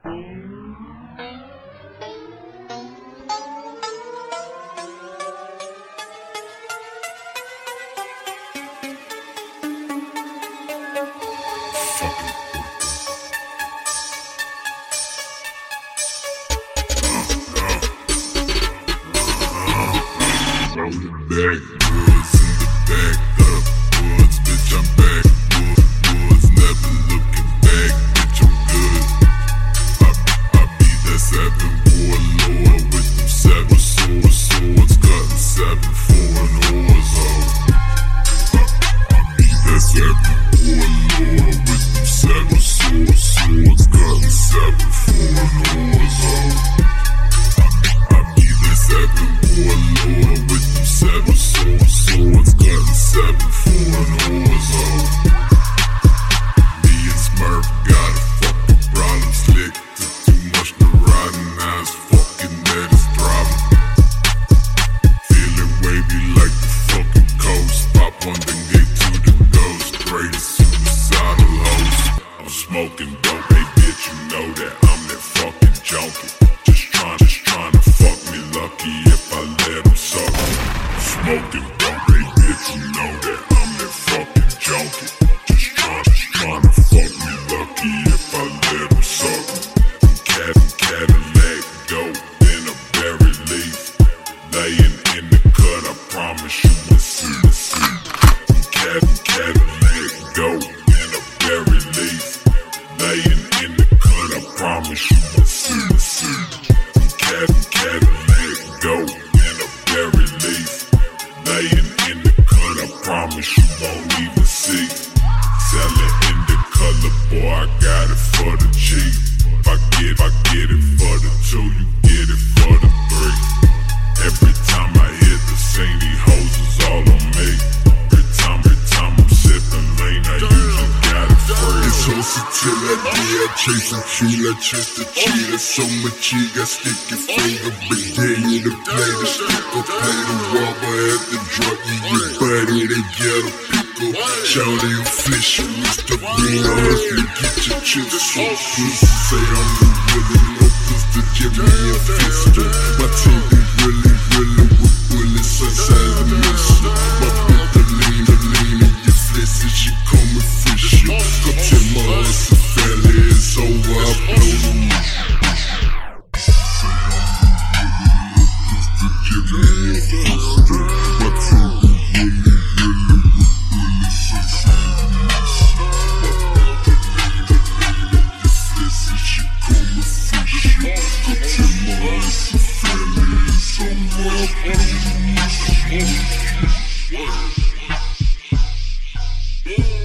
Backwoods in the back up woods, bitch, I'm backwoods, never looking back, bitch, I'm good. I be that 7 warlord with them 7 swords, cutting 7 foreign whores, I be that 7 warlord with them 7 swords, cutting 7 foreign whores, I be that 7 warlord with them 7 swords, cutting 7 foreign whores, me and Smurf got a fucking problem, slick to too much to riding, now it's fucking that it's throbbing. Feeling wavy like the fucking coast, pop one then get to the ghost, greatest suicidal host. I'm smoking dope, hey bitch, you know that I'm that fucking junkie. Just trying to fuck me lucky if I let him suck me. Smoking dope, hey bitch, you know that I'm that fucking junkie. Just trying to fuck me lucky if I let him suck me. Cadillac, dope in a berry leaf, laying in the cut, I promise you will see. Cadillac, dope in a berry leaf, laying in the cut, I promise you will see. Cadillac, dope in a berry leaf, laying in the cut, I promise you won't even see. Selling in the color, boy, I got it for the cheap. If I get it for the 2, you get it for the 3. Every time I hit the scene, these hoes is all on me. Every time I'm sipping lean, I usually got it free. It's hustle till I die, I chase and kill, I chase the cheetah. So much he got sticky finger, big day in the play, the sticker, play the rubber at the drop. Your body, they get a pickle. Shout you fish, you Mr. Bean, hustler, get your chips so pussy. Say I'm the really no pistol, Jimmy and Fister. My team be really with bullets inside the mission. My bitch, the lean in your flesh, and she coming fish. Come tell my hustle, fella, it's over, I blow the mission. Yeah.